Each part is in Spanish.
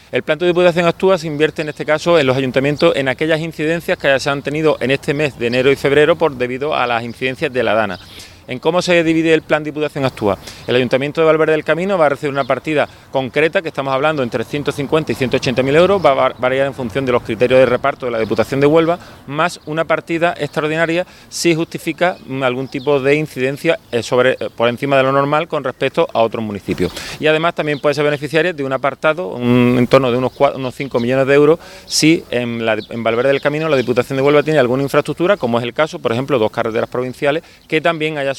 El plan de Diputación Actúa se invierte en este caso en los ayuntamientos en aquellas incidencias que se han tenido en este mes de enero y febrero debido a las incidencias de la Dana. ¿En cómo se divide el plan Diputación Actúa? El Ayuntamiento de Valverde del Camino va a recibir una partida concreta, que estamos hablando entre 150 y 180.000 euros, va a variar en función de los criterios de reparto de la Diputación de Huelva, más una partida extraordinaria si justifica algún tipo de incidencia por encima de lo normal con respecto a otros municipios. Y además también puede ser beneficiaria de un apartado, en torno de unos 5 millones de euros, si en Valverde del Camino la Diputación de Huelva tiene alguna infraestructura, como es el caso, por ejemplo, 2 carreteras provinciales, que también hayan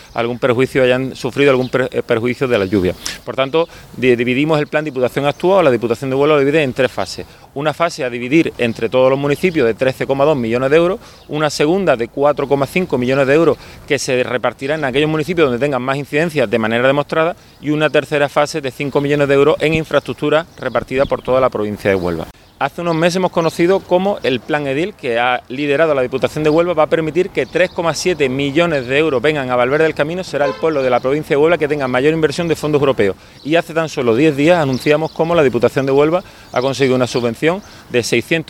sufrido algún perjuicio de la lluvia. Por tanto, dividimos el plan Diputación Actúa, o la Diputación de Huelva lo divide en 3 fases. Una fase a dividir entre todos los municipios de 13,2 millones de euros, una segunda de 4,5 millones de euros que se repartirá en aquellos municipios donde tengan más incidencias de manera demostrada, y una tercera fase de 5 millones de euros en infraestructura repartida por toda la provincia de Huelva. Hace unos meses hemos conocido cómo el Plan Edil, que ha liderado la Diputación de Huelva, va a permitir que 3,7 millones de euros vengan a Valverde del Camino. Será el pueblo de la provincia de Huelva que tenga mayor inversión de fondos europeos. Y hace tan solo 10 días anunciamos cómo la Diputación de Huelva ha conseguido una subvención de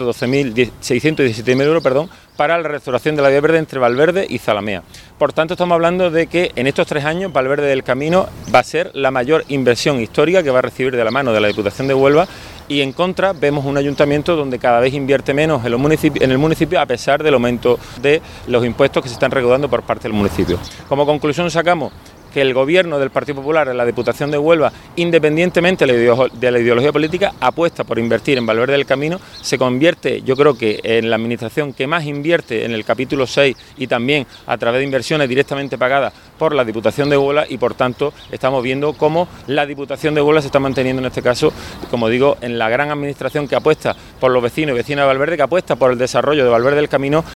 617.000 euros, para la restauración de la vía verde entre Valverde y Zalamea. Por tanto, estamos hablando de que en estos 3 años Valverde del Camino va a ser la mayor inversión histórica que va a recibir de la mano de la Diputación de Huelva, y en contra vemos un ayuntamiento donde cada vez invierte menos en el municipio a pesar del aumento de los impuestos que se están recaudando por parte del municipio. Como conclusión sacamos que el gobierno del Partido Popular en la Diputación de Huelva, independientemente de la ideología política, apuesta por invertir en Valverde del Camino. Se convierte, yo creo que en la administración que más invierte en el capítulo 6 y también a través de inversiones directamente pagadas por la Diputación de Huelva, y por tanto estamos viendo cómo la Diputación de Huelva se está manteniendo en este caso, como digo, en la gran administración que apuesta por los vecinos y vecinas de Valverde, que apuesta por el desarrollo de Valverde del Camino